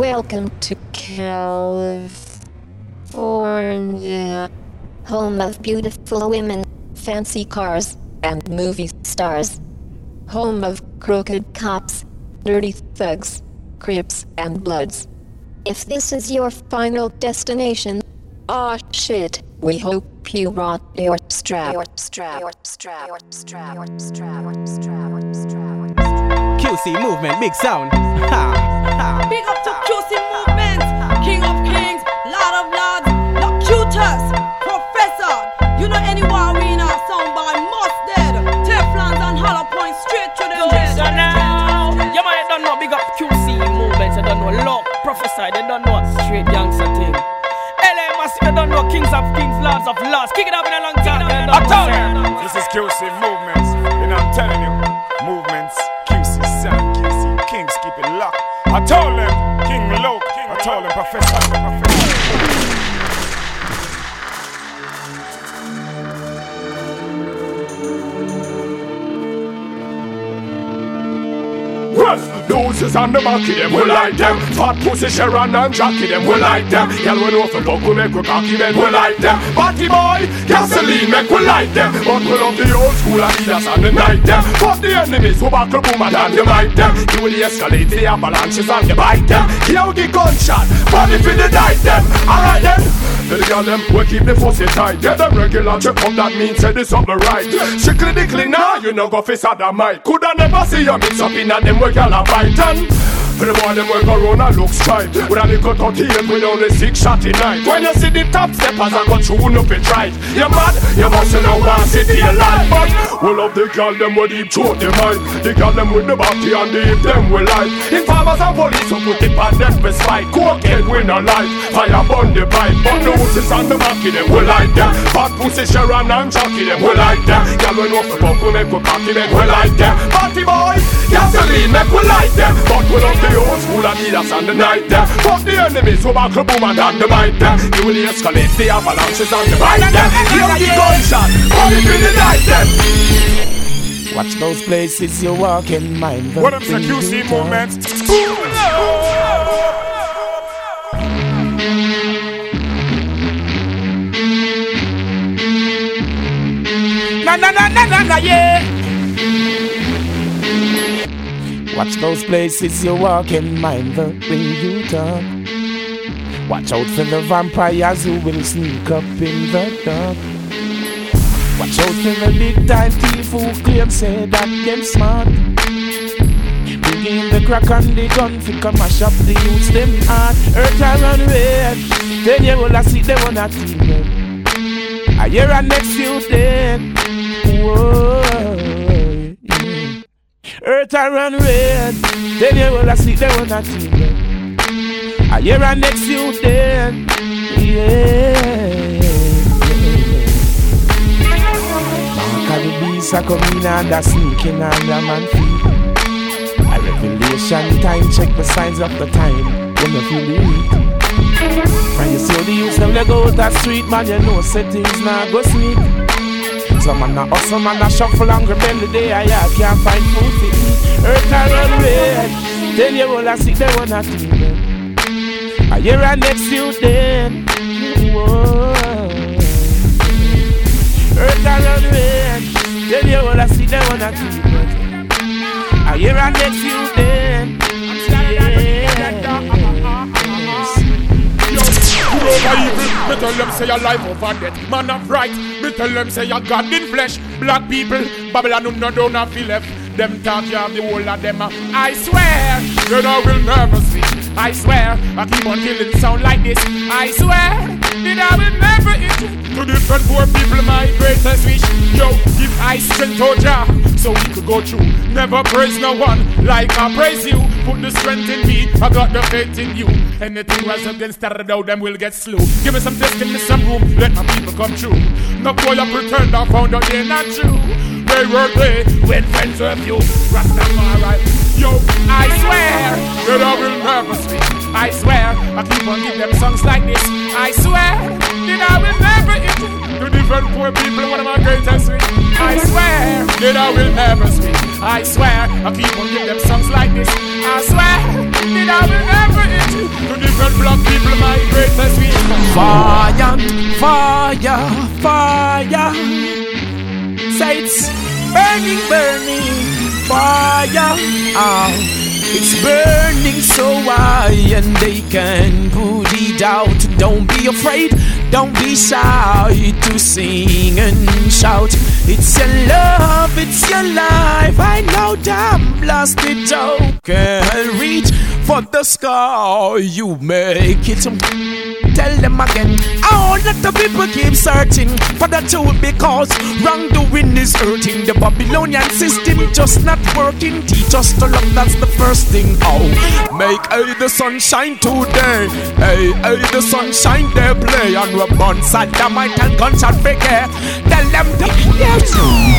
Welcome to California, home of beautiful women, fancy cars, and movie stars. Home of crooked cops, dirty thugs, crips, and bloods. If this is your final destination, aw shit, we hope you brought your strap. QC movement, big sound. Ha. Big up to QC movement, King of Kings, Lord of Lords, Locutus, Professor. You know anyone we in our sound by most dead. Teflons and hollow points straight to the head. So now, you might don't know big up QC movement, you don't know Lock, Professor, they don't know straight gangster thing. LA Massive, you don't know Kings of Kings, Lords of Lords. Kick it up in a long time. I'm telling you. This is QC movements, and I'm telling you, movements, QC sound, QC Kings, keep it locked. I told them, King Low, I told them, Professor. Losers on the back of them, we like them. Fat pussy Sharon and Jackie, them, we like them. Y'all we know for fuck, we make we cocky, then we like them. Batty boy, gasoline, make we like them. But we love the old school Adidas and the night them. Fuck the enemies who buckle boom and dynamite them. You will escalate the avalanches and the bite them. Here we get gunshot, body for the night them. Alright then. The girl them, we keep the pussy tight. Get them regular check up, that means say this something right. Strictly dickly now, you know go face at the mic. Coulda never see you mix up in a them we girl a Python. For the boy them we go round and look straight. With a little 38 with only 6 shots in night. When you see the top steppers I go tune up it right. You mad? You must know one city alive. But we love the girl them with deep throat the mind. The girl them with the body and the hip them we like. Informers and police who put it on them for spite. Cocaine we no like. Fire burn the pipe. But the horses on the back of them we like them. Fat pussy Sharon and Jackie them we like them. Girl we know for fuck we make we cocky them we like them. Party boy, gasoline make we like them. But we love the old school Adidas and the night them. Fuck the enemies who buckle boom and dynamite them. You will escalate the avalanches and the bite them. Hear the gunshot, only for the night them. Watch those places you walk in, mind them. What them say QC movements? Na, yeah. Watch those places you walk in, mind the way you talk. Watch out for the vampires who will sneak up in the dark. Watch out for the big time thief who claim say that them smart. Bring in the crack and the gun fi come mash up the youths them heart. Earth a run red, then you will see them on a TV. I hear a next youth dead. Whoa, yeah. Earth a run red, then you will see them on a TV. I hear a next youth dead. Yeah. Mark of the beast a come in and a sneaking under man feet. A revelation time, check the signs of the time. When you feel the heat. When you see the youths them they go out the street, man, you know settings now go sweet. Some man a hustle, man a shuffle and rebel the day I can't find food to eat. Earth a run red, then you will see them on a TV. I hear a next youth dead. Whoa. Earth a run red, then you will see them on a TV. I hear a next youth dead. Over evil, me tell them say your life over death. Man of right, me tell them say your God in flesh. Black people, Babylon no don't have feel left. Them talk you have the whole of them. I swear, you know will never speak. I swear, I keep on killing sound like this. I swear, that I will never eat. To different poor people my greatest wish. Yo, give I strength to Jah, so we could go through. Never praise no one like I praise you. Put the strength in me, I got the faith in you. Anything was against started out, them will get slew. Give me some distance, give me some room, let my people come true. No boy I pretend I found out they're not true. They were they when friends were few. Rastafari, Yo, I swear that I will never sleep. I swear I keep on giving them songs like this. I swear that I will never eat to different poor people. One of my greatest sweet. I swear that I will never sleep. I swear I keep on giving them songs like this. I swear that I will never eat to different black people. My greatest sweet. Fire, fire, fire. Say it's burning, burning. Fire, it's burning so high and they can put it out. Don't be afraid, don't be shy to sing and shout. It's your love, it's your life. I know damn blasted joke can reach for the sky. You make it. Tell them again. All that the people keep searching for the truth because wrongdoing is hurting. The Babylonian system just not working. Teach us to love, that's the first thing. Oh, make the sunshine today. Hey, the sunshine they play. And we're born sad, the might and gunshot figure. Tell them to yes.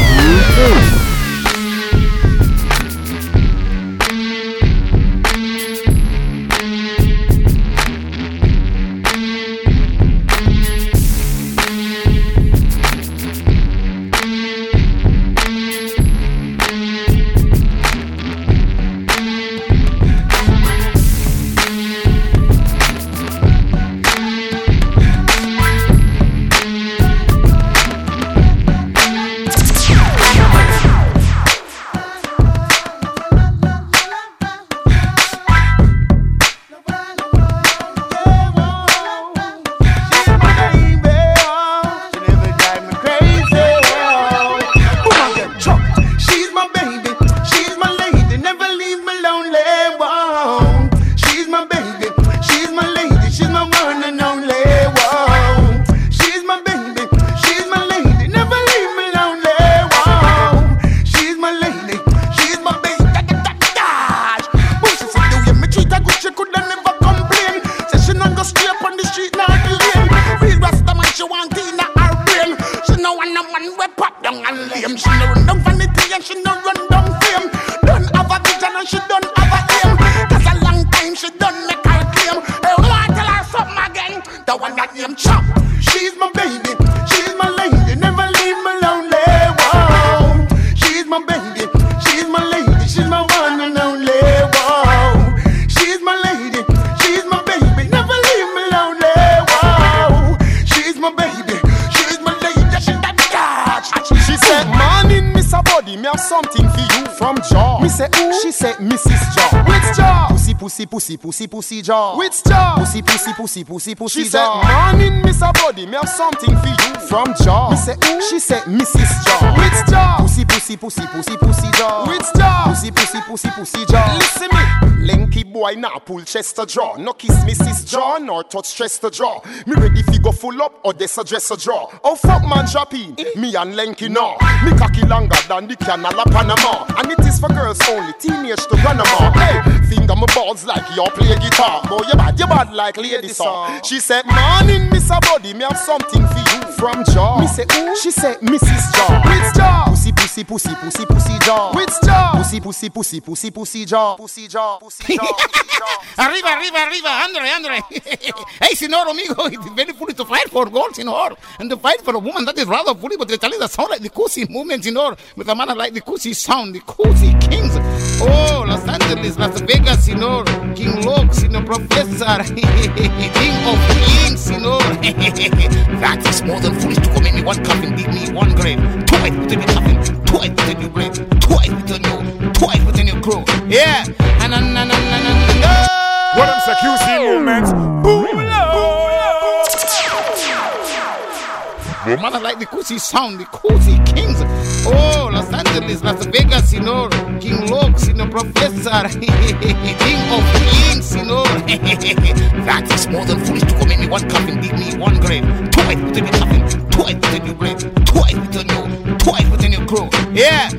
Pussy jaw. Which jaw? Pussy jaw. Said, morning, Miss a body, me have something for you. From jaw. Me say, ooh. She said, Mrs. Jaw. Which jaw? Pussy jaw. Which jaw? Pussy jaw. Listen me, lanky boy now pull chest to draw. No kiss Mrs. Jaw, nor touch chest to draw. Me ready fi go full up or this a dress a draw. Oh fuck man dropping, me and lanky no. Me cocky longer than the canal of Panama. And it is for girls only, teenage to grandma. Hey, finger my balls like you play guitar. Boy, you bad like lady song. She said, morning, Miss a body, me have something for you. From jaw. Me say, ooh. She said, Mrs. Jaw. Which jaw? Pussy jaw. Which jaw? Pussy jaw. Arriba, Andre. Hey, Senor, amigo, it's very funny to fight for gold, Senor. And to fight for a woman that is rather funny, but they tell you that sound like the Cozy movement, Senor. With a man like the Cozy sound, the Cozy Kings. Oh, Los Angeles, Las Vegas, Senor. King Locke, Senor Professor. King of Kings, Senor. That is more than foolish to commit me one coffin, dig me one grave. Twice within your coffin, twice within your grave, twice within you, twice within your crew. Yeah. What them say QC movements? Boom! Man, like the Cozy sound, the Cozy Kings. Oh, Los Angeles, Las Vegas, Senor. King Locke, Senor Professor. King of Kings, Senor. That is more than foolish to commit me one coffin, dig me one grave. Twice within your coffin, twice within your grave, twice within you, twice within your crew. Yeah.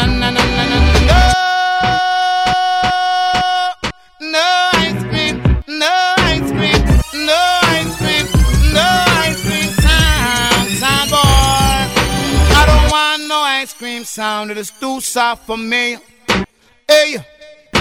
No ice cream, no ice cream, no ice cream, no ice cream sound, boy. I don't want no ice cream sound, it is too soft for me. Hey,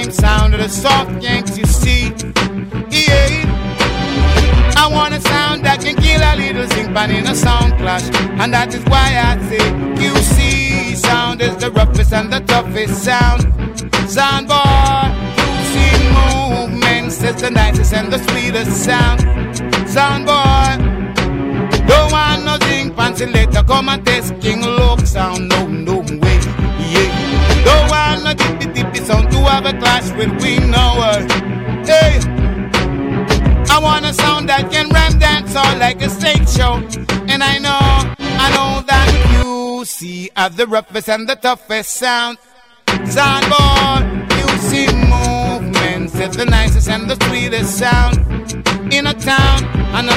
same sound of the soft yanks, you see. Yeah. I want a sound that can kill a little zinc pan in a sound clash. And that is why I say QC sound is the roughest and the toughest sound. Sound boy, QC movements is the nicest and the sweetest sound. Sound boy, don't want no zinc pan selector, come and test King Loc sound, no way, yeah. Don't want no dippy sound to have a clash with we know her, hey. I want a sound that can ram dance all like a stage show. And I know that QC have the roughest and the toughest sound. Sound boy, QC movements is the nicest and the sweetest sound in a town. No.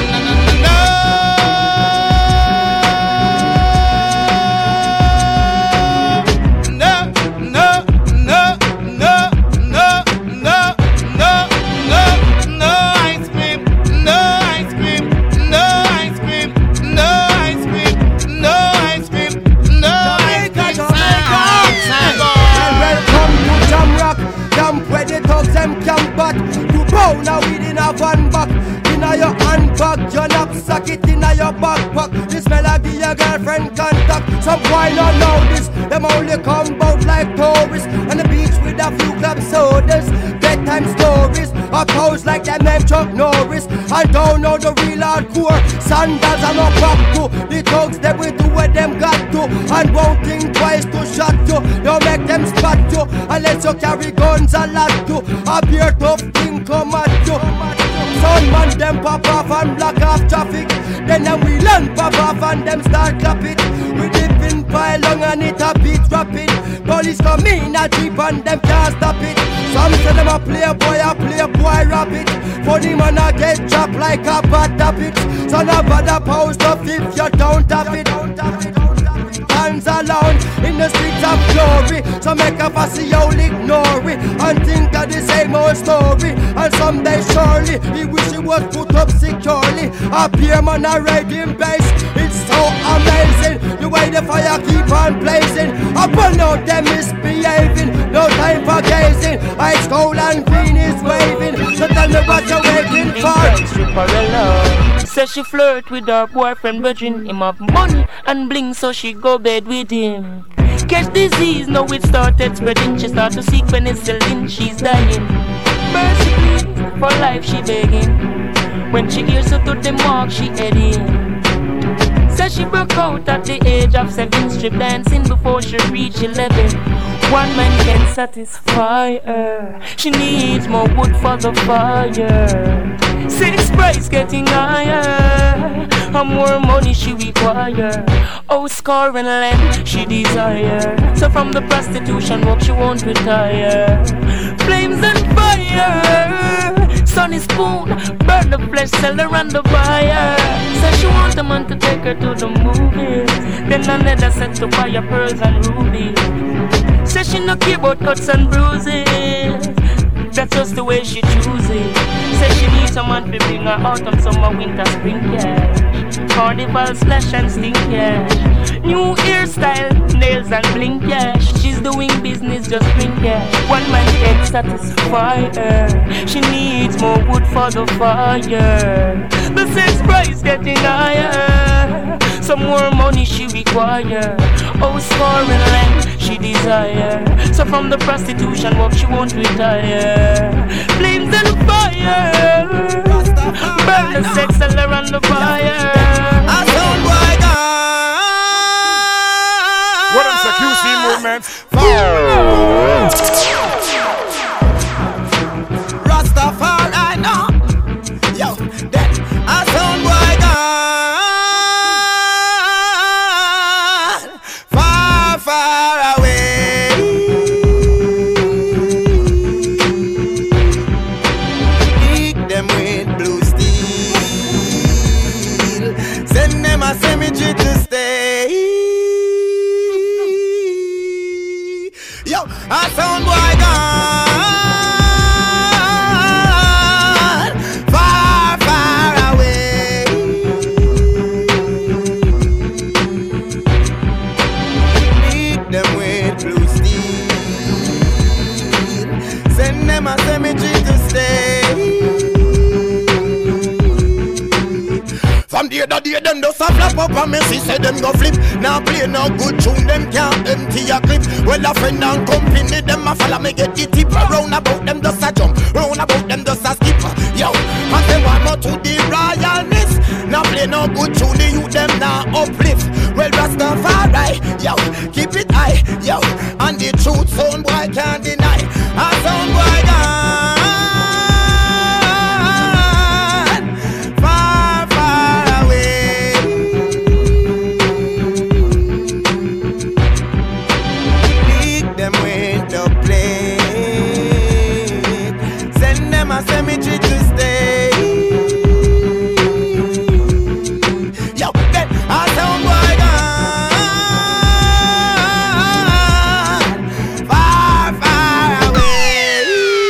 Now within a van back, inna your handbag, your knapsack, it inna your backpack. This melody your girlfriend contact. Some boy not know this, them only come out like tourists. On the beach with a few club sodas, bedtime stories, a pose like them named Chuck Norris. I don't know the real hardcore, sandals and no pop to. The thugs they will do what them got to, and won't think twice to shot you. Don't make them spot you, unless you carry guns a lot to. A beer tough thing come at you. Some man them pop off and block off traffic. Then we land pop off and them start clap it. We dip in pile long and it a beat rapid. Police come in a jeep and them can't stop it. Some say them a playboy rabbit. Funny man a get dropped like a bad habit. So no bother post up if you don't have it. Hands alone in the streets of glory. So make a fussy old ignore it and think of the same old story. And someday surely he wish he was put up securely. A beer man a riding base. It's so amazing the way the fire keep on blazing. Up and out them misbehaving. No time for gazing. Ice cold and green is waving. So tell me what you're waiting for. Says she flirt with her boyfriend, virgin him have money and bling, so she go bed with him. Catch disease, now it started spreading. She start to seek penicillin, she's dying. Mercy please, for life she begging. When she hears her to the mark, she heading. Says she broke out at the age of 7, strip dancing before she reach 11. One man can satisfy her. She needs more wood for the fire. 6 price getting higher. And more money she require. Oh, score and land she desire. So from the prostitution work she won't retire. Flames and fire. Sunny spoon, burn the flesh, sell her and the buyer. Says she want a man to take her to the movies. Then another set to buy her pearls and rubies. Says she no care about cuts and bruises. That's just the way she chooses. Says she needs someone to bring her autumn, summer, winter, spring cash. Carnival, splash and sting cash. New hairstyle, nails and bling cash. She's doing business, just bring cash. One man can satisfy her. She needs more wood for the fire. The sex price getting higher. Some more money she require. Oh, score and land she desire. So from the prostitution work she won't retire. Flames and fire. Burn the sex seller and the fire. I don't like What else the QC movement? Rastafari, I know. Yo, that I sound boy gone far, far away. Beat them with blue steel. Send them a cemetery to stay. Yo, I sound boy gone far, far away. Beat them with blue steel. Send them a cemetery to stay. From the other day, them just a flap up and me see say them go flip. Now play no good tune, them can't empty a clip. Well a friend and company, them a follow me get the tip. Round about them just a jump, round about them just a skip. Yo, and them want more to the royalness. Now play no good tune, the youth them now uplift. Well Rastafari, yo, keep it high, yo. And the truth sound boy can't deny. A sound boy gone. Cemetery to stay. Yo, then I sound boy gone far, far away.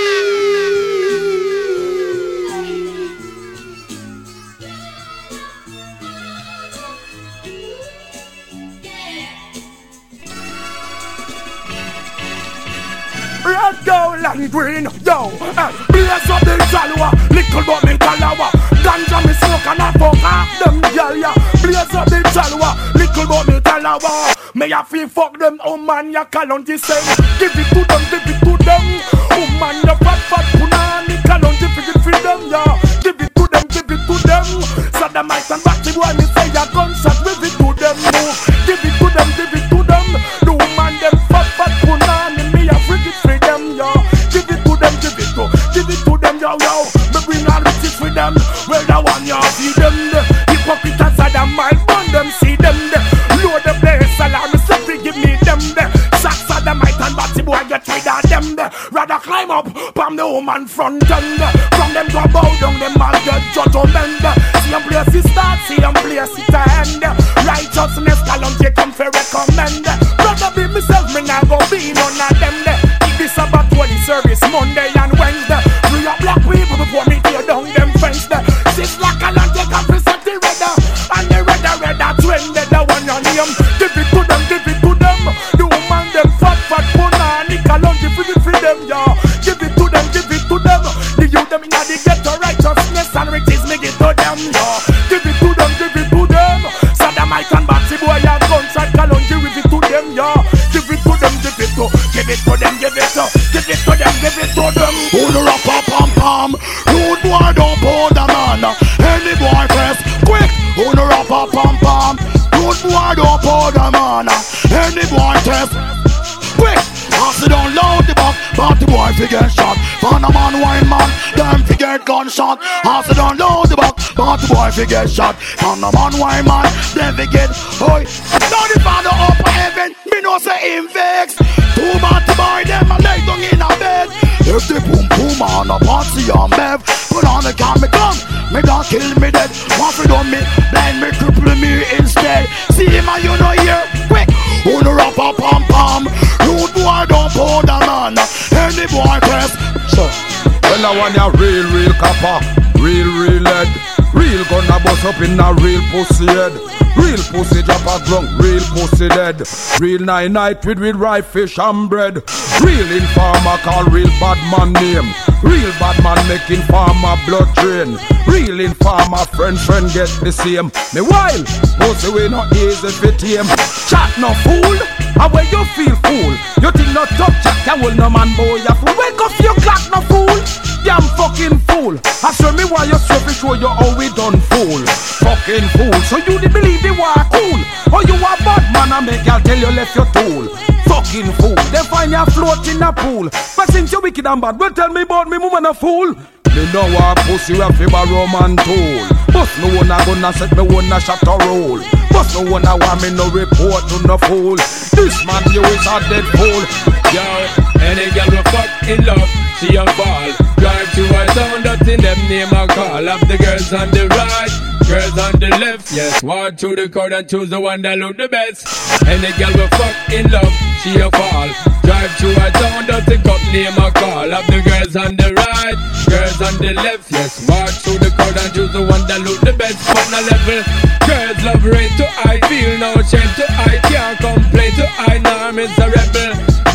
Red, gold and green, yo. Blaze up the jalwa, little but me calawa. Ganja me smoke and I fuck half them gyal ya. Blaze up the jalwa, little but me calawa. May I feel fuck them, oh man ya kalonji say. Give it to them, give it to them. Oh man ya fat punani kalonji for them ya. Give it to them, give it to them. Sodomite and batty boy me say ya gunshot, give it to them. Give it to them, give it to them. No man them fat punani me a frigid for them ya. Give it to them, give it to them, yo, yo. Me bring all the chicks with them. Well, the one you see them, the hypocrite inside them, my bun them, see them, the load the place, alarm, something give me them, the shots of the might and batty boy get rid of them, the rather climb up, from the woman front end, from them go bow down, them all get judgment, see them place it start, see them place it end, righteousness, Kalonji come for recommend, rather be myself, me now go be none of them, this about holy service Monday and Wednesday. Free up black people before me tear down them fence. Six like a land take up present the redder. And the redder trend the one on him. Give it to them, give it to them. The woman them fat punani Kalonji free them, yeah. Give it to them, give it to them. The youth them in the ghetto righteousness and riches me give to them, yeah. Give it to them, give it to them. Sodomite and batty boy and gunshot Kalonji give it to them, yeah. Give it to them, give it to them. Give it to them, give it to them, give it to them. Who the rock up pam pam? Rude boy don't pull the man. Any boy press quick. Who the rock up pam pam? Rude boy don't pull the man. Any boy test quick. After don't load the back, but the boy fi get shot. Fan a man, wine man, them fi get gunshot. After don't load the back, but the boy fi get shot. Fan a man, wine man, them fi get hoy. Now the father up heaven, me no say him vex. Too bad to buy them and lay down in a bed. If the boom boom on a party on bev, put on the can me gun, me don't kill me dead. Want to do me, blind me, cripple me instead. See him and you know here, quick. Who the rap a pam pam? Rude boy don't pull the man. Any boy press. So, well I want ya real copper, real lead. Real gonna bust up in a real pussy head. Real pussy drop a grunk, real pussy dead. Real night with ripe fish and bread. Real informer call real bad man name. Real bad man making farmer blood drain. Real informer friend get the same. Me wild, pussy we not easy fit him. Chat no fool, and when you feel fool, you think not top chat can will no man boy ya fool. Wake up your clock no fool. Damn fucking fool. I show me why you're straight, show you how we done fool. Fucking fool. So you didn't believe they were cool. Or you are bad man and make y'all tell you left your tool. Fucking fool. They find you float in a pool. But since you wicked and bad, well tell me about me woman a fool. Me know what pussy we have a Roman tool. But no one a gonna set me one a shot or roll. But no one a want me no report to no fool. This man you is a dead fool. Yo, any girl we fuck in love, she a fall. Drive to a town that in them name a call. Of the girls on the right, girls on the left. Yes, walk through the crowd and choose the one that look the best. Any girl we fuck in love, she a fall. Drive to a town that the cup name a call. Of the girls on the right, girls on the left. Yes, walk through the crowd and choose the one that look the best. On a level, girls love rate to I feel no shame to I can't complain to I know I'm is a rebel. Girls are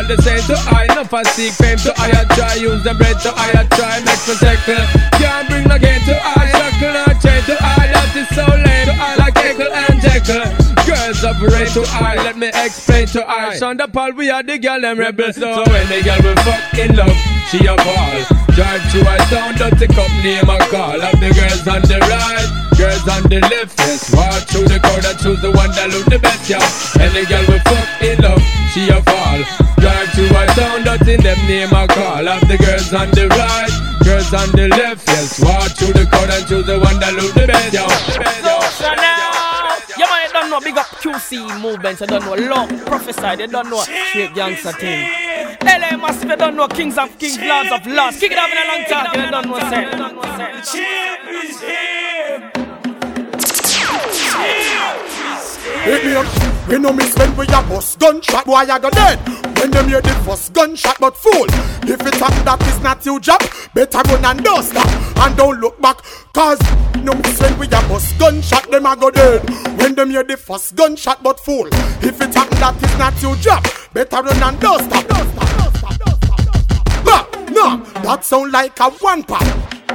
all the same to I. No for seek fame to I try. Use the bread to I try. Make for tackle. Can't bring again to I. Shackle or chain to I. That is so lame. To I like Eckle and Jekyll. Girls operate to I. Let me explain to I. Shonda Paul, we are the girl them rebels. So when the girl will fuck in love, she a ball. Drive to a town, don't take up name a call. Have the girls on the right, girls on the left. Yes, walk through the crowd and choose the one that look the best, yeah. And the girl will fuck in love, she a fall. Drive to a town, don't in them name a call. Have the girls on the right, girls on the left. Yes, walk through the crowd and choose the one that look the best, yeah. So now, you might don't know big up QC movements, you don't know law, prophesy, you don't know straight gangster thing. LA Massive, you don't know Kings of Kings, Lords of Lords. Kick it up in a long time, you don't know say. Hit me up. We know me spend with your boss gunshot, boy I go dead. When them hear the first gunshot, but fool, if it happen that is not your job, better run and don't stop and don't look back. Cause no me spend with your boss gunshot, them I go dead. When them hear the first gunshot, but fool, if it happen that is not your job, better run and don't stop. But no, that sound like a one pop.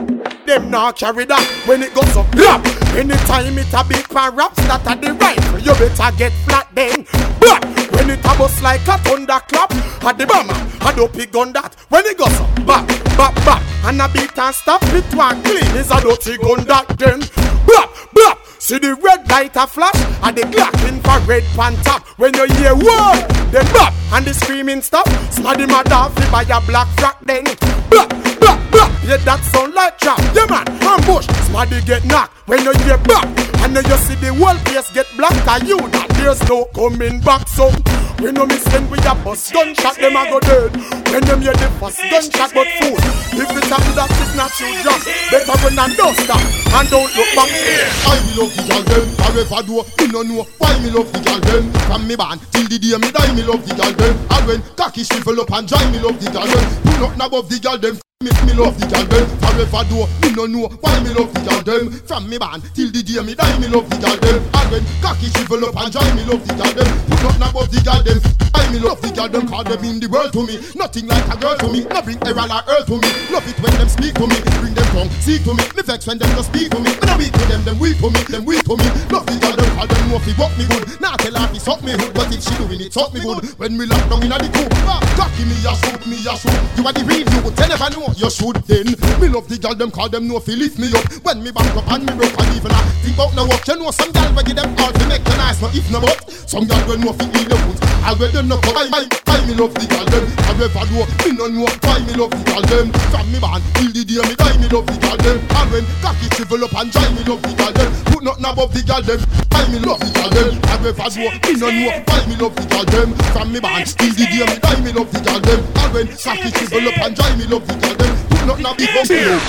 Them not carry that when it goes up rap. Anytime it a big pan raps that are the rifle, you better get flat then. But when it a bust like a thunderclap, at the bomber, a dopey gun that when it goes up bap, bap, bap, and a beat and stop it one clean is a dirty gun that then. Bap, bap, see the red light a flash and the Glock infrared pan top. When you hear word, then bap, and the screaming stop. Smaddy mother fi buy a black frack then. Bap, bap, bap, yeah that sound like trap. Yeah man, ambush, smaddy get knocked. When you hear back, and then you see the whole place get black. And you that there's no coming back. So we know me send with a bus gunshot, them a go dead. When them hear the first gunshot, but fool, if it's happen that is not your job, better run and don't stop and don't look back. I love the girl them, forever do. Me no know why me love the girl them. From me born till the day me die, me love the girl them. And when cocky shrivel up and dry, me love the girl them. Do nothing above the girl them. Me love the girl them, forever do. Me no know why me love the girl them. From me born till the day me die, me love the girl them. And when cocky shrivel up and dry, me love the girl them. Put nothing above the girl them. I me love the girl them, call them in the world to me. Nothing like a girl to me, nothing error like earth to me. Love it when them speak to me, bring them tongue, speak to me. Me vex when them just speak to me. When I weak to them weak to me, them weak to me. Love the girl them, call them know fi walk me good. Now tell her fi suck me hood, but if she doing it, suck me good. When we lock down inna the coop, cocky me a shoot, me a shoot. You are the real you, they never know. You should then. Me love the girl them, call them know fi lift me up. When me back up and me broke and even a think about no work. You know some girl we give them all to make you nice, no if no but. Some girl we know fi eat the food. I wear them no come. I me love the girl them. However do me no know why me love the girl them. From me born till the day me die, me love the girl them. And when cocky shrivel up and dry, me love the girl them. Put nothing above the girl them. I me love the girl them. However do me no know why me love the girl them. From me born till the day me die, me love the girl them. And when cocky shrivel up and dry, me love the girl them. Put nothing above the girl them.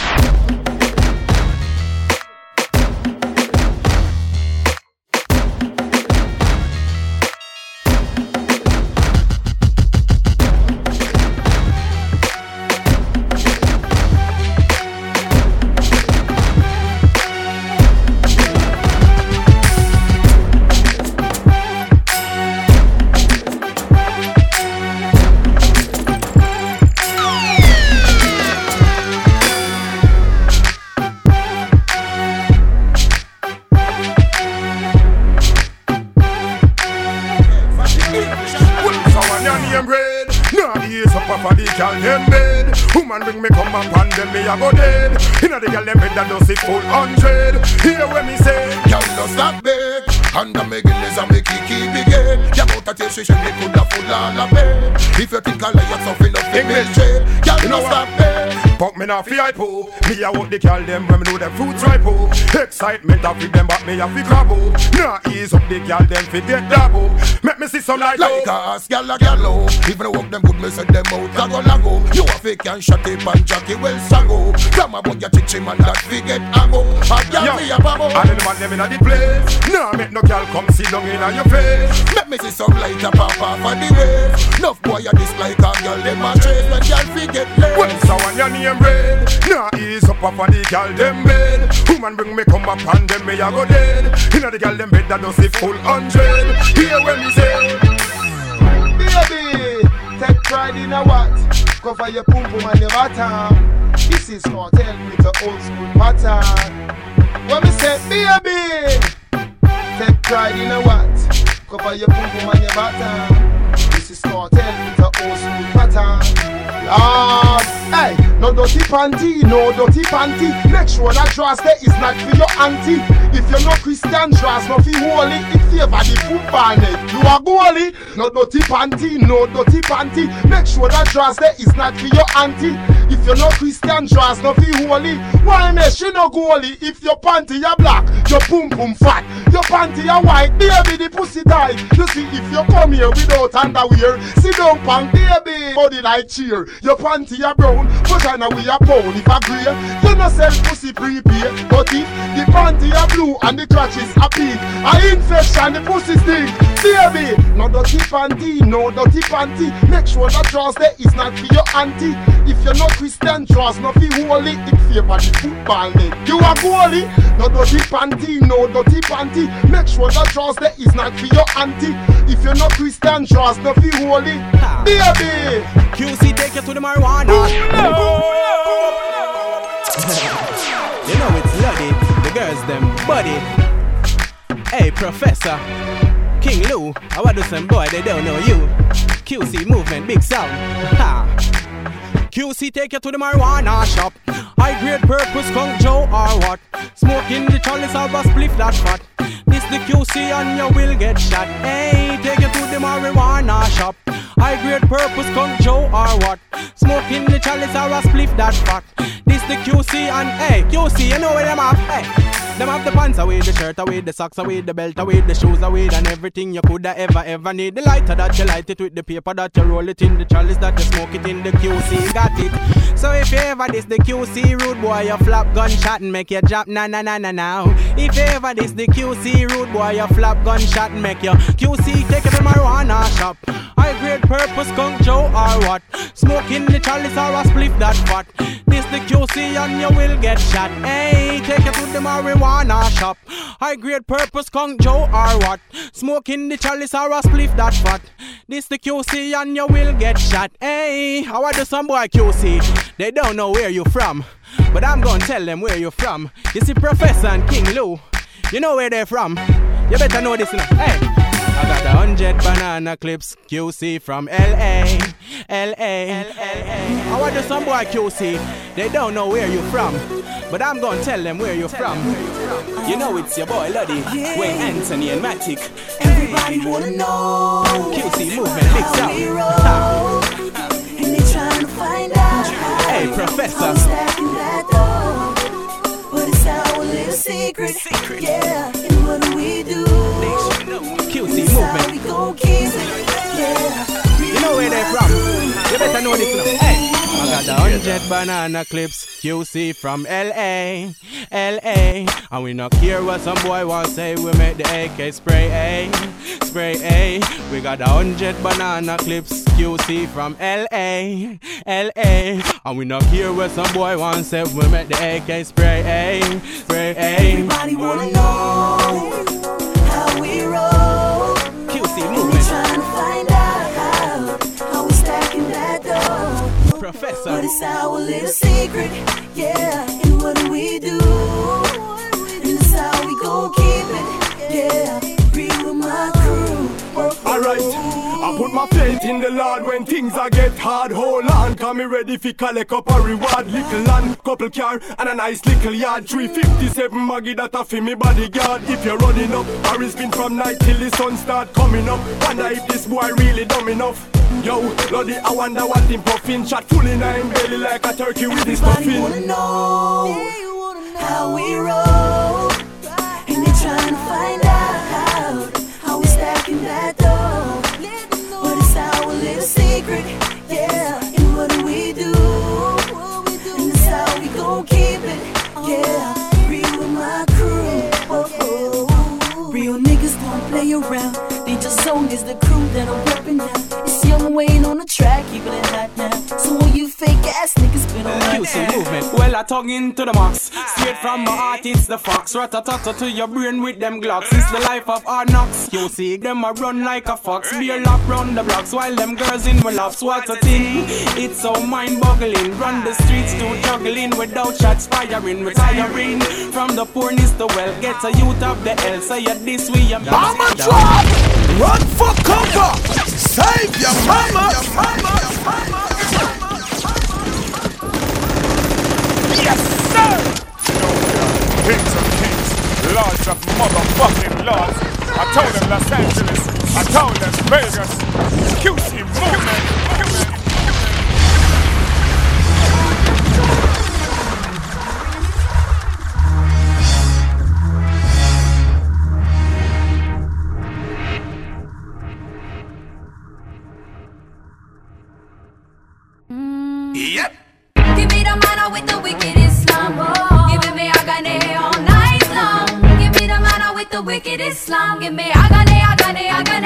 Woman bring me come up and then me a go dead. Inna the girl them head that does it full 100. Hear when me say, girl does that big. And the Megan is a make it keep again. You know that you should be coulda full all of bed. If you think I like yourself enough English trade, girl does that big. But me not fi hype po. Me a walk the girl them when me know them fruits ripe po. Excitement a fit them but me a fi grab po. Nah ease up the girl them fi get double. Make me see some light like a ass girl a girl. Even the work them good me send them out a go lago. You a fake and shot it and Jackie well sango. Come about your chichi man that fi get ango. A girl me a babo. And the man them inna the place. Nah make no girl come sit down inna your face. Make me see some light a pop off of the wave. Nuff boy a dislike a girl them a chase when girl fi get laid. Well so when your name red, nah ease up off of the girl them bed. Woman bring me come up and them me a go dead. Inna the girl them bed that does it full 100. Hear when me say, baby, take Cover your pum pum and your bottom. This is cartel with a old school pattern. When me say baby, take pride in a what? Cover your pum pum and your bottom. This is cartel with a old school pattern. Lord, hey, no dirty panty, no dirty panty. Make sure that dress there is not for your auntie. If you're not Christian, dress not for holy. It favor the football net. You are goalie. No dirty panty, no dirty panty. Make sure that dress there is not for your auntie. If you're not Christian, dress not for holy. Why make she no goalie? If your panty are black, your pum pum fat. Your panty are white, baby the pussy tight. You see, if you come here without underwear, sit down pan baby, body like cheer. Your panty are brown, vagina we are pound. If a grey, you no sell pussy prepay. But if the panty are blue and the crotches are pink, a infection the pussy stink. Baby, no dirty panty, no dirty panty. Make sure that dress there is not for your auntie. If you're not Christian, dress not for holy. It favor the football net. You are goalie. No dirty panty, no dirty panty. Make sure that dress there is not for your auntie. If you're not Christian, dress not for holy. Baby, QC take you to the marijuana. You know it's Luddy, the girls them buddy. Hey Professor King Lou, I want to some boy they don't know you. QC movement, big sound. Ha. QC take you to the marijuana shop. High grade purple skunk Joe or what? Smoking the chalice or a spliff that fat. This the QC and you will get shot. Hey, take you to the marijuana shop. High grade purple skunk Joe or what? Smoking the chalice or a spliff that fat. This the QC and hey, QC, you know where them have? Hey. Them have the pants away, the shirt away, the socks away, the belt away, the shoes away, and everything you coulda ever need. The lighter that you light it with, the paper that you roll it in, the chalice that you smoke it in, the QC got it. So if you ever this the QC rude boy, you flap gunshot and make you drop na na na na now. If you ever this the QC rude boy, you flap gunshot and make you QC take it to marijuana shop. High grade purple skunk Joe or what? Smoking the chalice or a spliff that fat. This the QC and you will get shot. Hey, take it to the marijuana shop. High grade purple skunk Joe or what? Smoking the chalice or a spliff that fat. This the QC and you will get shot. Hey, how are the some boy QC? They don't know where you from, but I'm gonna tell them where you from. You see Professor and King Lou, you know where they're from. You better know this now. Hey, I got 100 banana clips, QC from LA. How are the some boy QC? They don't know where you from, but I'm gonna tell them where you're from. You know it's your boy Luddy, Wayne Anthony and Matic. Everybody wanna know QC movement, big sound. And they trying to find out. Hey Professor, stacking that dough. But it's our little secret. Yeah, and what do we do? QC movement. We gon' keep it. Yeah. You know where they're from. You better know this now. Hey, I got 100 banana clips, QC from LA. And we not care what some boy want say. We make the AK spray A. We got 100 banana clips, QC from LA. And we not care what some boy want say. We make the AK spray A. Everybody wanna know how we roll. QC movement. Trying to find out how we stacking that dough. Professor, but it's our little secret. Yeah, and what do we do? And it's how we gon' keep it. Yeah, real with my crew. Alright, I put my faith in the Lord when things I get hard. Hold on, come me ready fi collect up a reward. Little land, couple car, and a nice little yard. 357 Maggie that a fi me bodyguard. If you're running up, or it's been from night till the sun start coming up. Wonder if this boy really dumb enough. Yo, Lordy, I wonder what him puffin'. Shot full in him belly like a turkey with his stuffing. Everybody wanna know how we roll. And they trying to find out how we stacking that dough. But it's our little secret. Yeah, and what do we do? And it's how we gon' keep it. Yeah, real with my crew. Oh. Real niggas don't play around. They just own is the crew that I'm reppin' now. It's Young Wayne on the track, keeping it hot now. So when you fake ass niggas been on my QC movement. Well, I tongue into the max. Straight from my heart, it's the fox. Rat-a-tat-tat to your brain with them glocks. It's the life of our knocks. You see them a run like a fox. Be a lap round the blocks while them girls in my laps. What a thing. It's so mind-boggling. Run the streets to juggling without shots firing. Retiring from the poorness to wealth. Get a youth of the hell. Say it this way. Mama drop! Run for cover! Save your mama! Yes, sir! Kings of kings, lords of motherfucking lords. I told them Los Angeles, I told them Vegas. QC movement. Yep. Give me the mana with the wicked Islam. Oh. Giving me agane all night long. Give me the mana with the wicked Islam. Give me agane, agane,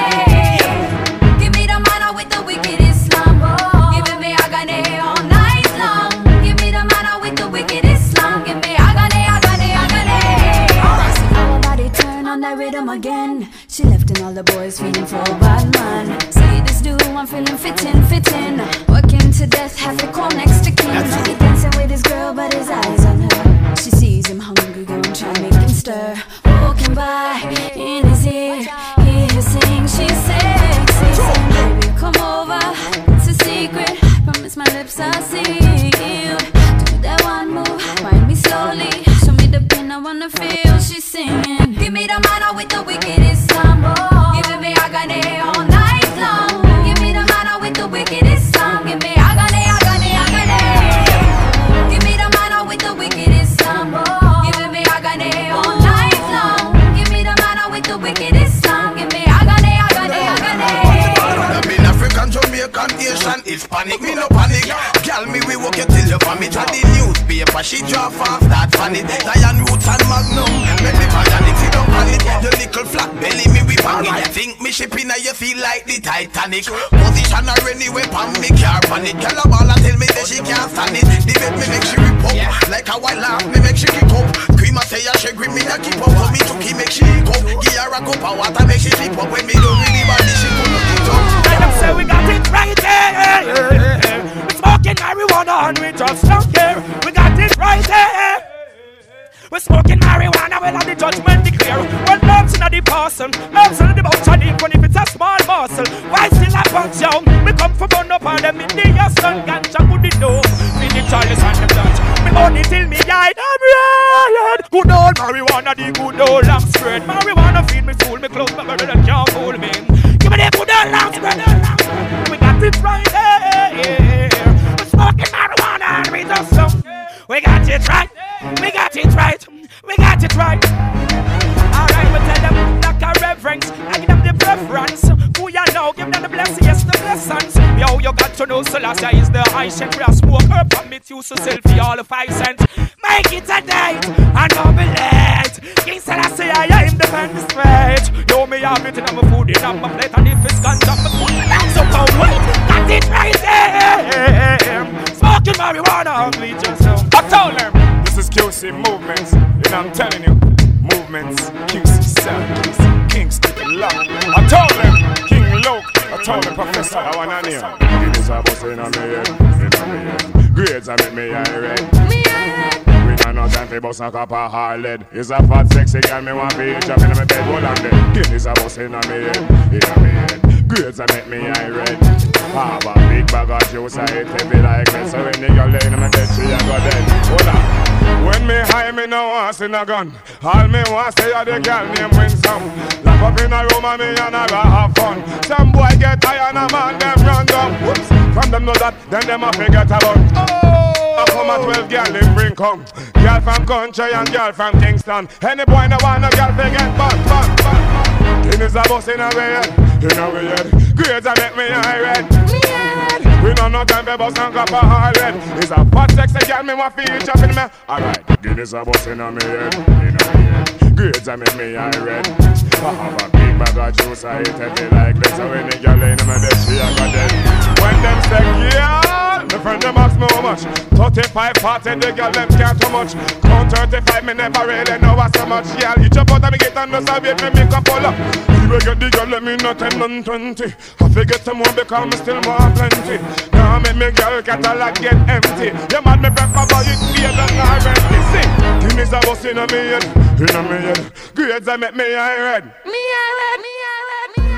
agane. Give me the mana with the wicked Islam. Oh. Giving me agane all night long. Give me the mana with the wicked Islam. Give me agane, agane, agane. See how her body turn on that rhythm again. She left and all the boys feeling for a bad man. See this dude, I'm feeling fitting. Working to death, have to call next to king. He dancing with his girl, but his eyes on her. She sees him hungry, gon' try make him stir. Walking by, in his ear, hear her sing. She's sexy, saying, baby, come over. It's a secret, I promise my lips are sealed. Do that one move, wind me slowly. Show me the pin I wanna feel. She's singing. Give me the mana with the wicked Islam. Oh. Giving me agane all night long. Give me the mana with the wicked Islam. Give me agane, agane, agane. Give me the mana with the wicked Islam. Oh. Giving me agane all night long. Give me the mana with the wicked Islam. Give me agane, agane, agane. I'm in African, Jamaican, Asian, Hispanic, me no panic. Girl, me we walk you till you vomit. And the newspaper, she drop off that funny. Lion Roots and Magnum, make me panic, you don't panic. The little flat belly, me we bang it. You think me shipping and you feel like the Titanic. Position her anyway, pan me car pan it. Girl a ball and tell me that she can't stand it. The bed me make she rip up, like a white laugh me make she kick up. Cream a say she grip me a keep up. For me to keep make she go. Give her a cup of water make she slip up. When me don't really body she couldn't get up. Let them say we got it right there. We're smoking marijuana and we just don't care. We got it right there. We're smoking marijuana, we'll have the judgment declare. Well, love's in the person, love's in the mouth, and even if it's a small muscle, why still I punch down? We come from burn up all them in the sun, ganja good the dough. Feed the Charles and the Dutch. Me money till me died, I'm red. Good old marijuana, the good old long spread. Marijuana feed me soul, me close my brother that can't fool me. Give me the good old long spread. We got it right here. We're smoking marijuana and we just some. We got it right. We got it right. We got it right. Alright, we tell them like a reverence. I give them the preference. Who you know, give them the blessing, yes, the blessings. Yo, you got to know Selassie is the high chef. We are smoke her permit you to sell for all the 5 cents. Make it a date and don't be late. King Selassie, I am the man straight. Yo, me have it in my food, in my plate. And if it's gone, I'm put it down. So come wait, got it right there. Smoking marijuana, I'm bleaching so. I told them, this is QC movements. And I'm telling you, movements, QC sound, QC Kings to the lock. I told them, King Luke, I told them, Professor, I want to know. It is a bus in a head. Grades I make me eye red. We don't know time for bus and copper hard lead. It's a fat sexy girl, me want to be jumping in my bed, hold on there. It is a bus in a head. Grades I make me eye red. Have a big bag of juice, I hate heavy like me. So when the girl lay in my bed, she a go dead. Hold on. When me high, me no want see no gun. All me want say a the girl name win some. Lock up in a room and me and I go have fun. Some boy get high and a man them run down. Whoops. From them know that, then them a forget about. I come at 12 girl them bring come. Girl from country and girl from Kingston. Any boy no want no girl forget bun. Guinness a bus in a way head. Grades a make me eye red. We don't know time for bus and copper hard red. It's a fat sexy girl me want feel chop in me. Alright, Guinness a bus in a me head. Grades a make me eye red. I have a big bag of juice, I eat heavy like this. So when the girl in my bed, she a got dead. When them say, yeah, the friend them ask me much. 35, 40, the girl them can't too much. Count 35, me never really know what's so much. Yeah, each up out of me get and just a wait me make a pull up. You get the girl, let me not 10 and 20. I forget some more because me still more plenty. Now make me girl catalog get empty. You mad me prefer about it, be a long already. See, give me some bus in a me head, in a me head. Grades I make me eye red. Me eye red, me eye red, me eye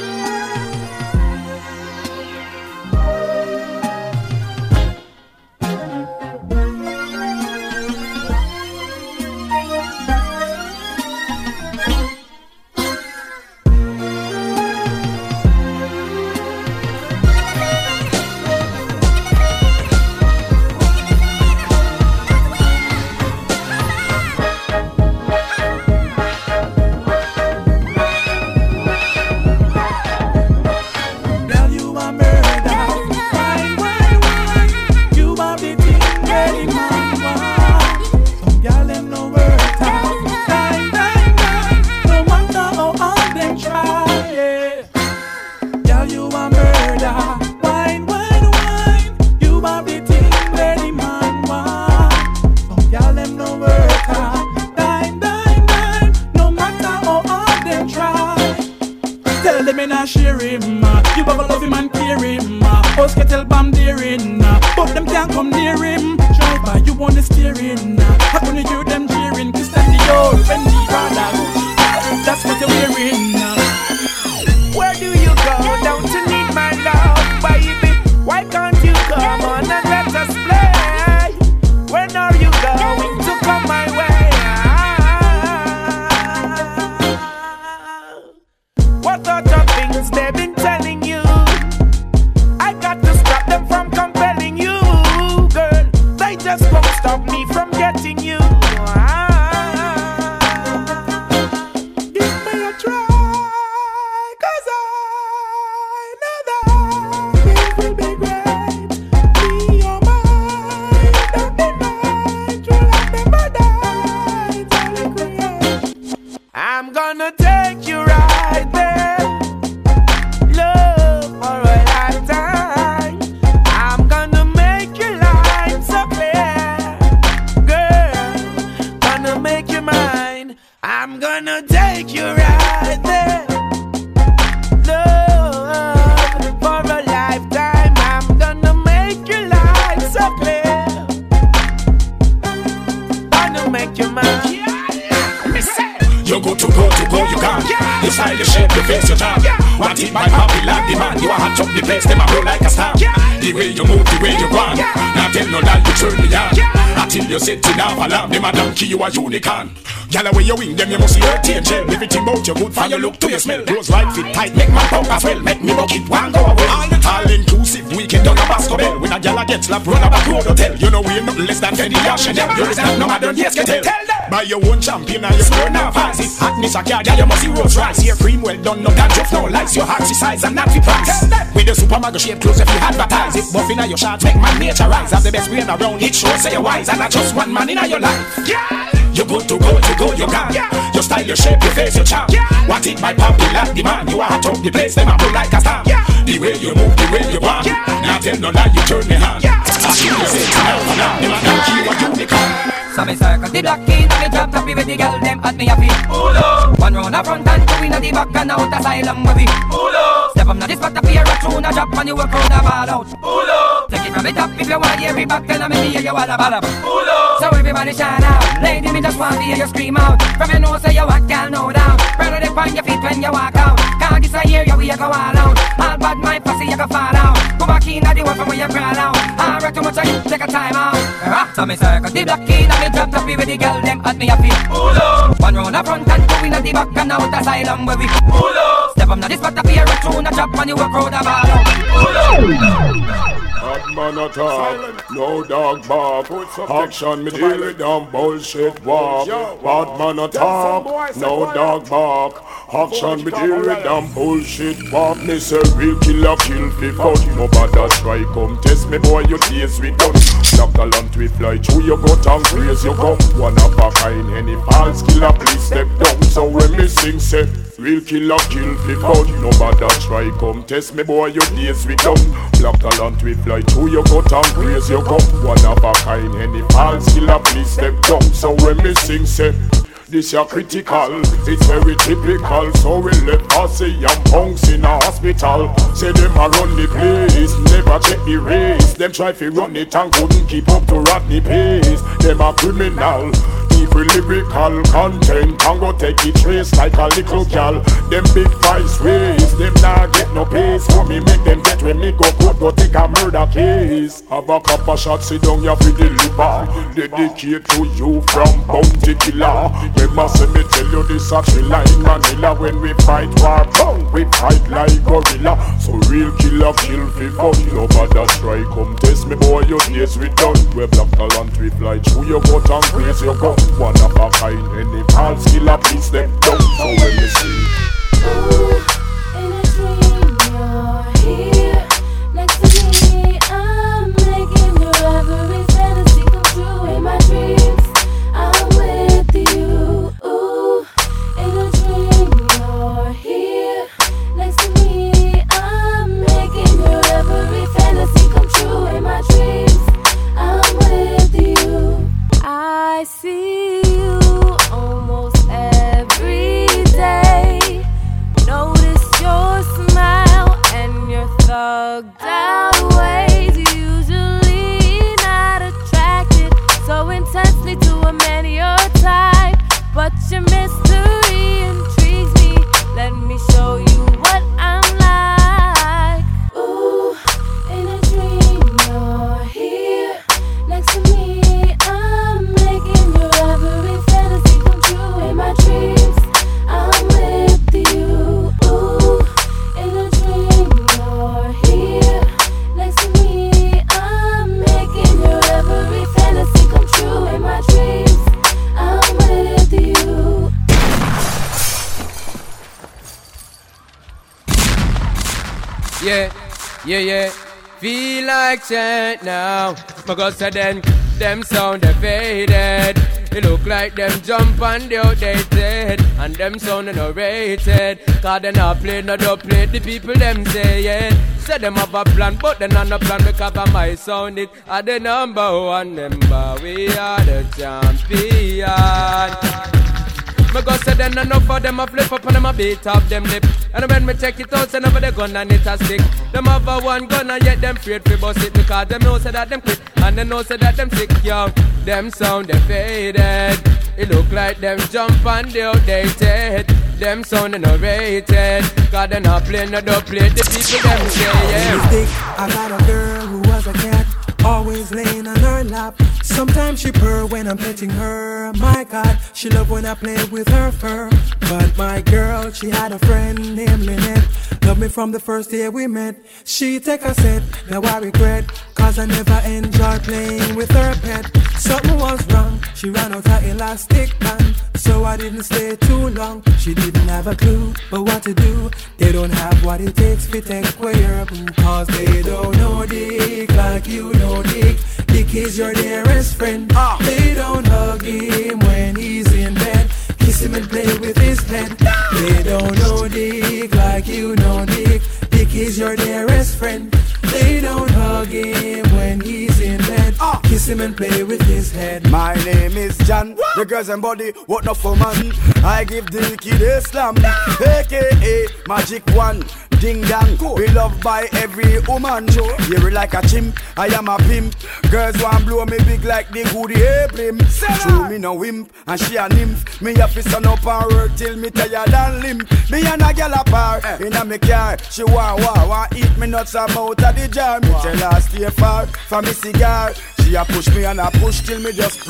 you a unicorn. Gyal away your wing, them you must see your tail gel. Everything about your good, fire look to your smell. Clothes right fit tight, make my pump as well. Make me bucket one go away. All inclusive, weekend on a Basco Bell. When a gyal a get slapped, run a back road hotel. You know we're nothing less than Fendi or Chanel. You understand? No matter yes can tell. Buy your own champion and your score now fast. If hotness a car, gyal you must see Rolls Royce. Your cream well done, no dandruff, no lights. Your heart's size and not the price. With the supermarket shape clothes if you advertise. If buff inna your shots, make man nature rise. Have the best brain around, it shows say you're wise. And not just one man inna your life. You good to go, you gone. Your style, your shape, your face, your charm. Want it by popular demand. You are hot up the place, them a blow like a star. The way you move, the way you want. Now tell no lie, you turn me hand. I see you say to now, them a knock you a unicorn. So me circle the block in, me drop happy with the girl, them at me happy. One round a front and two in the back and out asylum where we. Step up now this spot to be a tune a drop and you work round a ball out. Take it from the top if you want to hear it back, then I'm in here, you all a ball up. So everybody shout out, lady me just want to hear you scream out. From your nose say you walk, girl, no doubt. Rather than on your feet when you walk out. Can't this a year, you go all out. All bad mind pussy, you go fall out. Go back in the one from where you crawl out. I read too much of you, take a time out. So me circle the block in, me drop happy with the girl, them at me happy. One round a front and two in the back and out asylum where we. Step up now this spot to be a tune a drop and you work round a ball out. Bad man attack, no dog bark. Action, me deal with them bullshit walk. Bad man attack, no dog bark. Action, me deal with them bullshit walk. Me say real killer kill fi fun. No bother try come test me boy, your days we done. Black talent we fly through your gut and praise you come. One of a kind, any false killer please step down. So when me sing say real killer kill fi fun. No bother try come test me boy, your days we done. Black talent we fly through your you got and praise you got. One of a kind, any false killer, please step down. So when me sing, say this ya critical, it's very typical. So we let us say young punks in a hospital. Say them a run the place, never check the race. Them try to run it and couldn't keep up to Rodney pace. Them a criminal, evil lyrical content and go take it trace like a little gal. Them big vice ways, them nah get no pace. For me make them get when me go court, go take a murder case. Have a cup of shots, sit down ya for deliver. Dedicate to you from Bounty Killer. Remember say me tell you this actually like Manila. When we fight war tongue, we fight like gorilla. So real killer kill fi fun. Over that try come test me boy, your days we done. We black talent we fly through your gut and praise your gun. One of a kind, any false killer please step down. So when you see ooh, in a dream you're here next to me. I'm making your every fantasy come true. In my dreams I'm with you. Ooh, in a dream you're here next to me. I'm making your every fantasy come true. In my dreams I'm with you. I see you almost every day. Notice your smile and your thugged out ways. Usually not attracted so intensely to a man your type, but your mystery intrigues me. Let me show you what I'm like. Ooh, in a dream you're here next to me. I'm making your every fantasy come true. In my dreams I'm with you. Ooh, in a dream you're here next to me. I'm making your every fantasy come true. In my dreams I'm with you. Yeah. Feel like chant now. Because them sound they faded. It look like them jump and they outdated. And them sound no rated. Cause they not play, no don't play. The people them say yeah. Say them have a plan, but they not no plan. Because of my sound it are the number one member. We are the champion. Me go say then enough for them a flip up and them a beat up them lip. And when me check it out, say never the gun and it a stick. Them have a one gun and yet them afraid to bust it. Because them know say that them quit and they know say that them sick, yo. Them sound they faded. It look like them jump and they outdated. Them sound they no rated. Cause they not play, no don't play. The people them say yeah. I got a girl who was a cat, always laying on her lap. Sometimes she purr when I'm petting her. My God, she love when I play with her fur. But my girl, she had a friend named Lynette. Loved me from the first day we met. She take a set, now I regret. Cause I never enjoyed playing with her pet. Something was wrong, she ran out her elastic band. So I didn't stay too long. She didn't have a clue, but what to do? They don't have what it takes to take away her boo. Cause they don't know Dick like you know Dick. Dick is your dearest friend. They don't hug him when he's in bed. Kiss him and play with his head. They don't know Dick like you know Dick. Dick is your dearest friend. They don't hug him when he's in bed. Kiss him and play with his head. My name is John. The girls and body, what not for man? I give the kid a slam. AKA Magic One. Ding dong, we loved by every woman. Hear it like a chimp, I am a pimp. Girls want blow me big like the goody Abram. True me no wimp, and she a nymph. Me a fist on up and work till me tired and limp. Me and a gal apart, in a me car. She want eat me nuts out of the jar. Me tell her stay far from me cigar. She a push me and I push till me just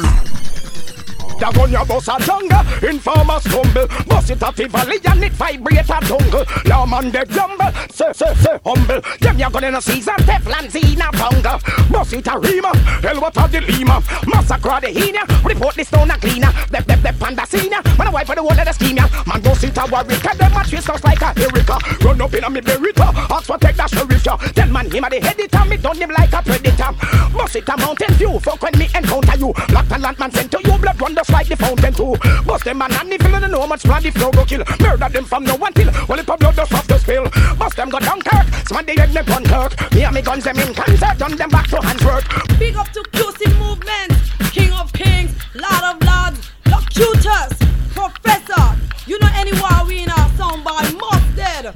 that on your boss a jungle, informer stumble. Boss it at the valley and it vibrate a jungle. Lawman de jumble, say humble. Them ya gonna no season, Teflon Zina bungle. Boss it a rima, hell what a the lima. Massacre the hina, report the stone a cleaner. Dep panda senior, man a wipe for the wall of the scheme ya. Man boss it a warrior, them a twist us like a Erica. Run up in a me berita, ask for take that sheriff ya. Tell man him a the editor, me done him like a predator. Boss it a mountain view, fuck when me encounter you. Lock the land man sent to you, blood run the like the fountain too. Bust them man and if you don't know much blood the flow go kill. Murder them from no one till. Well if a blood dust off the spill. Bust them go Dunkirk, Somebody head me pun Turk. Me and me guns them in concert, turn them back to hands work. Big up to QC Movement, King of Kings, Lord of Lords, Locutus, Professor. You know any war we in our song by Most Dead.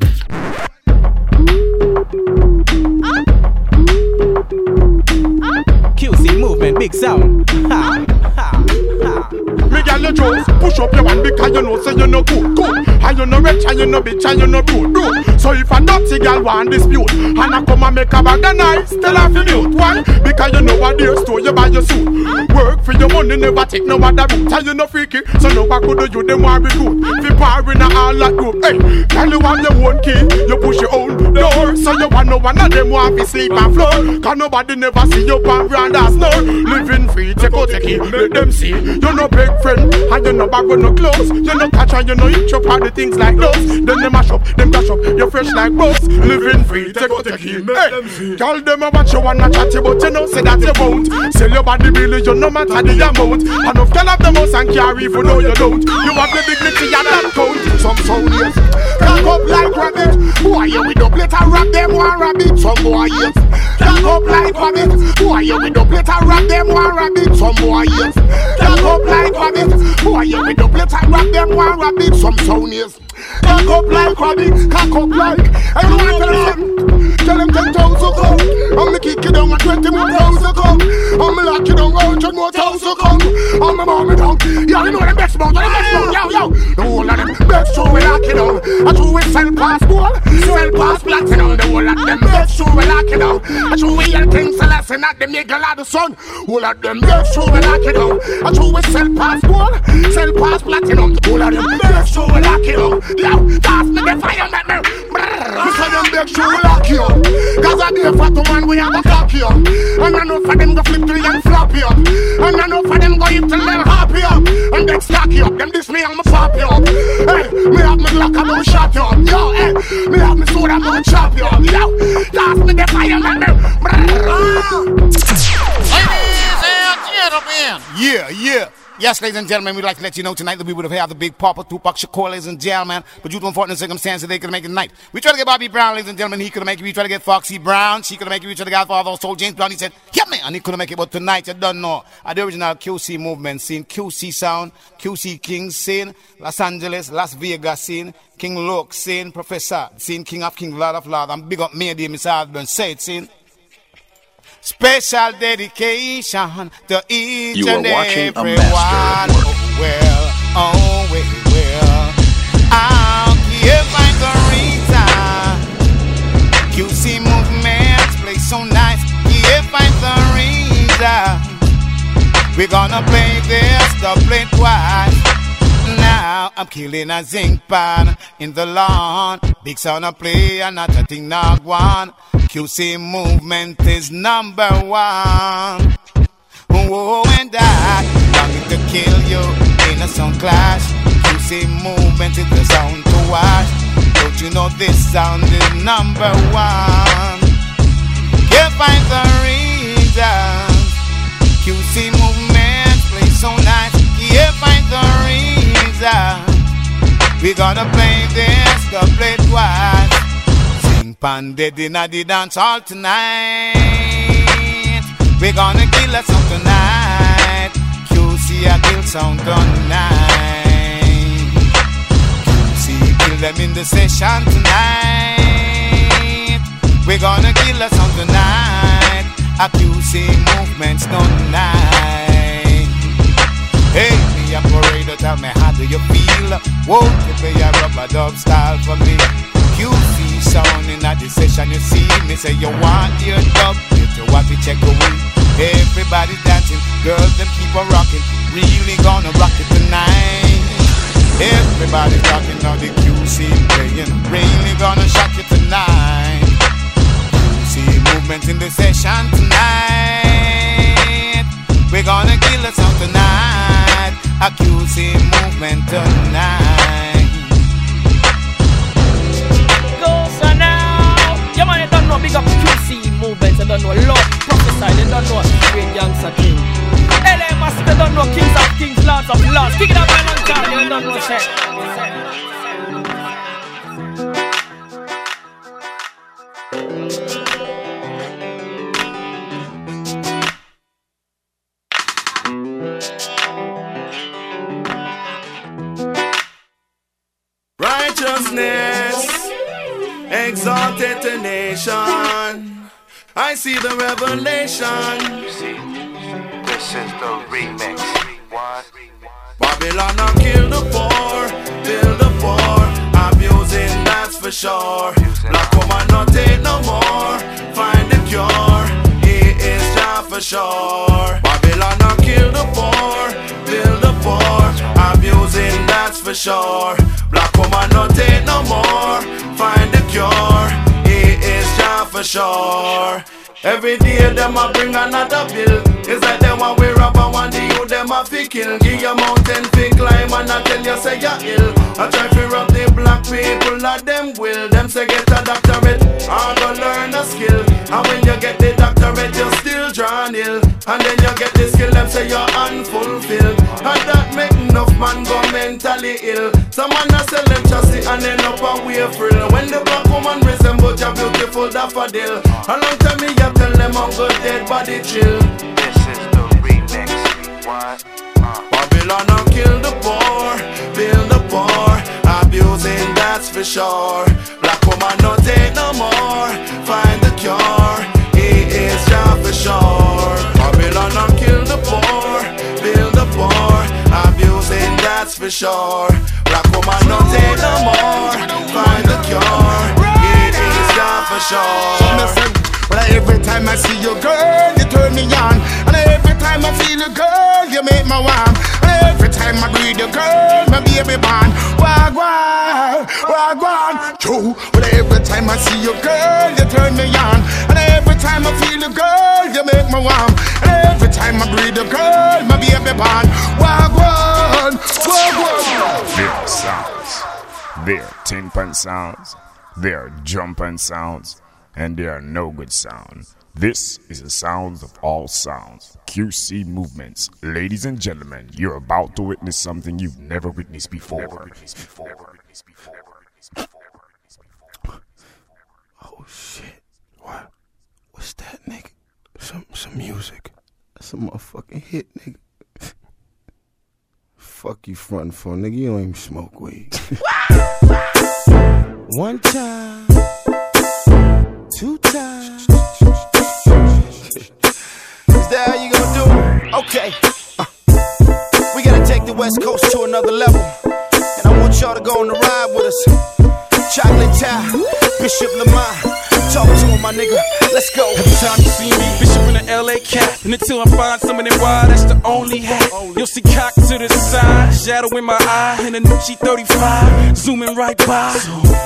QC Movement, big sound. Ha, ha, ha. Me gal you just push up your one because you know say you no good, good. And you no rich and you no bitch and you no rude, rude. So if a dirty gal want dispute, and I come and make a bag of nice, tell her to mute. Why? Because you know what dear store you buy your suit. Work for your money, never take no other route. And you no freaky, so no one could do you them want recruit. If you power in a all that group, hey, tell you have your own key, you push your own door. So you want no one of them want to sleep on floor. Cause nobody never see you on ground as no. Living free, take out the key, make them see. You no big friend, and you no bag with no clothes. You no catch and you no eat up all the things like those. Then they mash up, them dash up, you're fresh like boats. Living free, take out the key, make them see. Girl, them a watch you wanna chat you, but you know say that you won't. Sell your body really, you no matter the amount. Enough can have the most and carry even though you don't. You have the dignity and that count. Some sound yes, cock up like rabbit. Why you with the plate and rap them one rabbit? Some boy yes, cock up like rabbit. Why you with the plate and rap them one rabbit? Some boy yes, cock up like rabbit. Why you with the plate and rap them one rabbit? Some sound yes. Cock up like rabbit, cock up like. Everyone tell them 10,000 come. I'm me kick you down at 20 more thousand come. I'm me lock you down 100 more thousand come. I'm me mom me down. Yo, you know them best mouth, yo. The whole of them best show we lock you down. I true we sell pass gold, sell pass platinum. The whole of them best show we lock you down. I true we yell King Celeste not them nigga lot of sun. Whole of them best show we lock you down. I true we sell pass gold, sell pass platinum. The whole of them best show we lock you down. Yo, toss me the fire, make me. We say them big show we lock you. Cause I dear fat man we have a cock you. And I know for them go flip to you and flop you. And I know for them go hit till them happy up. And then stack you up, them this me and me pop you up. Hey, me have me Glock and me shot you up. Yo, hey, me have me sword and me chop you up. Yo, toss me the fire, make me. Yeah, yeah. Yes, ladies and gentlemen, we'd like to let you know tonight that we would have had the Big Papa, Tupac Shakur, ladies and gentlemen, but due to unfortunate circumstances, they couldn't make it tonight. We tried to get Bobby Brown, ladies and gentlemen, he couldn't make it. We tried to get Foxy Brown, she couldn't make it. We tried to get Father Soul James Brown, he said, "Get me," and he couldn't make it. But tonight, you don't know, the original QC movement scene, QC sound, QC Kings scene, Los Angeles, Las Vegas scene, King Luke scene, Professor scene, King of King, Lord of Lord, and big up me, dear Mr. Husband, say it scene. Special dedication to each you and are watching everyone. A master at work. Oh well, I'll give my Rita. QC movements play so nice. Give my Rita. We're gonna play this, the play twice. Now I'm killing a zinc pan in the lawn. Big sound of play and not a thing not one. QC movement is number one. Oh, and I longing to kill you in a sound clash. QC movement is the sound to watch. Don't you know this sound is number one? Can't find the reason. QC movement play so nice. Can't find the reason. We're gonna play this, the play twice. Sing Panded in the dance hall tonight. We're gonna kill us on tonight. QC a kill sound tonight. QC kill them in the session tonight. We're gonna kill us on tonight. A QC movement tonight. Hey, me operator, tell me how do you feel? Won't you play a rubber dub style for me? QC sound in the session, you see me say you want your dub. You want to check away. Everybody dancing, girls them keep on rocking. Really gonna rock it tonight. Everybody's rocking now the QC playing. Really gonna shock you tonight. QC movement in the session tonight. We're gonna kill us out tonight. A QC movement tonight. Go so now. You man, you don't know big up QC movement. You don't know love, prophesy. You don't know straight youngster king. LA must you don't know kings of kings, lords of lords. Kick it up a long time. You don't know shit. rotate the nation. I see the revelation. You see, this is the remix. What? Babylon will kill the poor, build the poor. Abusing, that's for sure. Black woman not take no more. Find the cure, it is Jah for sure. Babylon will kill the poor, build the poor. Abusing, that's for sure. Black woman not take no more. Find the cure, it is Jah for sure. Every day them a bring another bill. It's like them a wear up and one day you them a fi kill. Give your mountain fi climb and I tell you say you're ill. I try fi rob the black people of them will. Them say get a doctorate, I go learn a skill. And when you get the doctorate you still drawn ill. And then you get the skill them say you're unfulfilled. And that make enough man go mentally ill. Some man a sell them chassis and end up a way frill. When the black woman resemble your beautiful daffodil. A long time me you tell them I'm good dead body chill. This is the remix. What? Babylon will kill the poor, build the poor. Abusing, that's for sure. Black woman no take no more. Find the cure, it is Jah for sure. Babylon will kill the poor, build the poor. Abusing, that's for sure. Black woman no take no more. Find the cure, it is Jah for sure. Well, every time I see you, girl, you turn me on. And every time I feel you, girl, you make me warm. And every time I breathe you, girl, my baby born. Wagwan, wagwan, true. Well, every time I see you, girl, you turn me on. And every time I feel you, girl, you make me warm. And every time I breathe you, girl, my baby born. Wagwan, wagwan. Their sounds, their tin-pan sounds, their jumping sounds, and there are no good sound. This is the sounds of all sounds. QC Movements. Ladies and gentlemen, you're about to witness something you've never witnessed before. Oh shit. What? What's that, nigga? Some music. That's a motherfucking hit, nigga. Fuck you frontin' for, nigga. You don't even smoke weed. One time. 2 times. Is that how you gonna do it? Okay. We gotta take the West Coast to another level. And I want y'all to go on the ride with us. Chocolate Town, Bishop Lamar. Talk to him, my nigga. Let's go. Every time you see me, Bishop in the LA cap. And until I find some of them wild, that's the only hat. You'll see cock to the side, shadow in my eye, and a Nucci 35, zooming right by.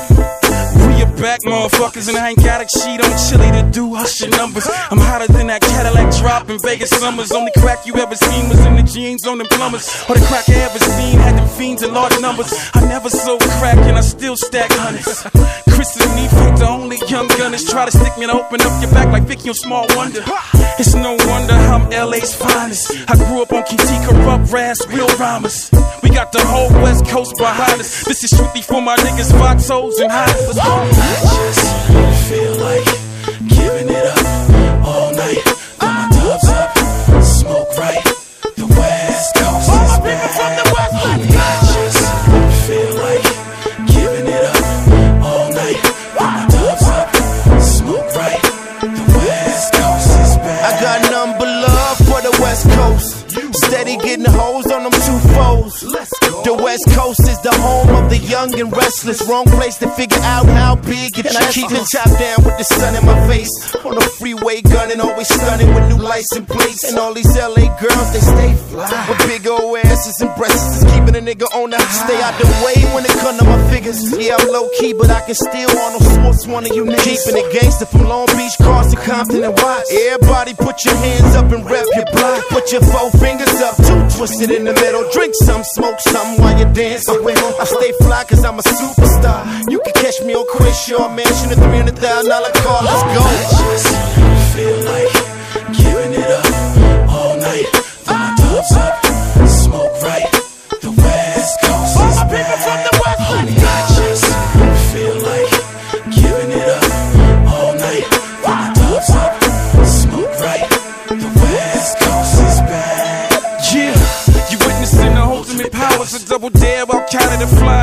We are back, motherfuckers, and I ain't got a sheet on chili to do hush your numbers. I'm hotter than that Cadillac drop in Vegas summers. Only crack you ever seen was in the jeans on them plumbers. Or the crack I ever seen had them fiends in large numbers. I never sold crack and I still stack hundreds. Chris and Neefunk, the only young gunners, try to stick me and open up your back like Vicky on Small Wonder. It's no wonder I'm LA's finest. I grew up on KT, corrupt, Ras, real rhymers. We got the whole West Coast behind us. This is strictly for my niggas, foxholes and highs. Let's go. I just feel like giving it up all night. Throw my dubs up, smoke right. The West Coast is back. I just feel like giving it up all night. Throw my dubs up, smoke right. The West Coast is back. I got none but love for the West Coast. Steady getting hoes on them 2 foes. The West Coast is the home of the young and restless. Wrong place to figure out how big it is. I keep it top down with the sun in my face. On the freeway gunning, always stunning with new license plates. And all these LA girls, they stay fly. With big old asses and breasts, keeping a nigga on the high. Stay out the way when it come to my figures. Yeah, I'm low key, but I can still Arnold Schwartz, one of you niggas. Keeping it gangster from Long Beach, Carson, Compton, and Watts. Everybody put your hands up and rep your block. Put your 4 fingers up, 2 twisted in the middle. Drink some, smoke some while you dance. I stay fly cause I'm a superstar. You can catch me on Crenshaw Mansion, a $300,000 car. Let's go. I just feel like giving it up all night. Throw my dubs up, smoke right. The West Coast is back. I just feel like giving it up all night. Throw my dubs up, smoke right. The West Coast is back. Yeah, you witnessing the ultimate powers. A double dare, Al Qaeda to fly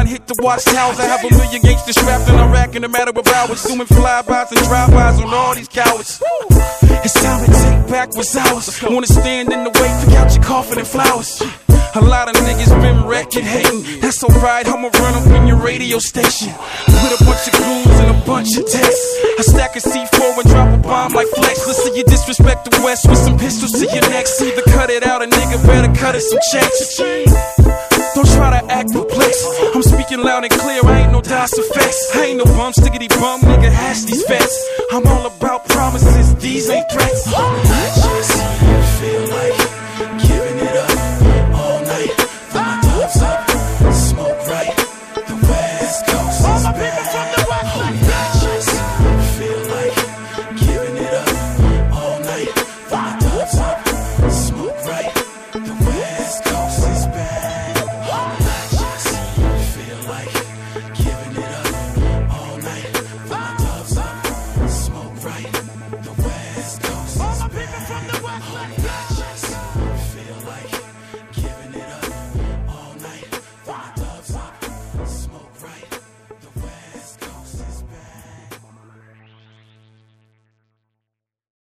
9 hit the watchtowers. I have a million gangsters strapped in Iraq in a matter of hours, doing flybys and drive-bys on all these cowards. It's time to take back what's ours. Wanna stand in the way, pick out your coffin and flowers. A lot of niggas been wrecking, hating. That's alright, I'ma run up in your radio station with a bunch of goons and a bunch of texts. I stack a C4 and drop a bomb like Flex. Listen, you disrespect the West with some pistols to your neck. Either cut it out, a nigga better cut it some checks. Don't try to act perplexed. I'm speaking loud and clear, I ain't no DOS effects. I ain't no bum, stickity bum, nigga, hash these facts. I'm all about promises, these ain't threats.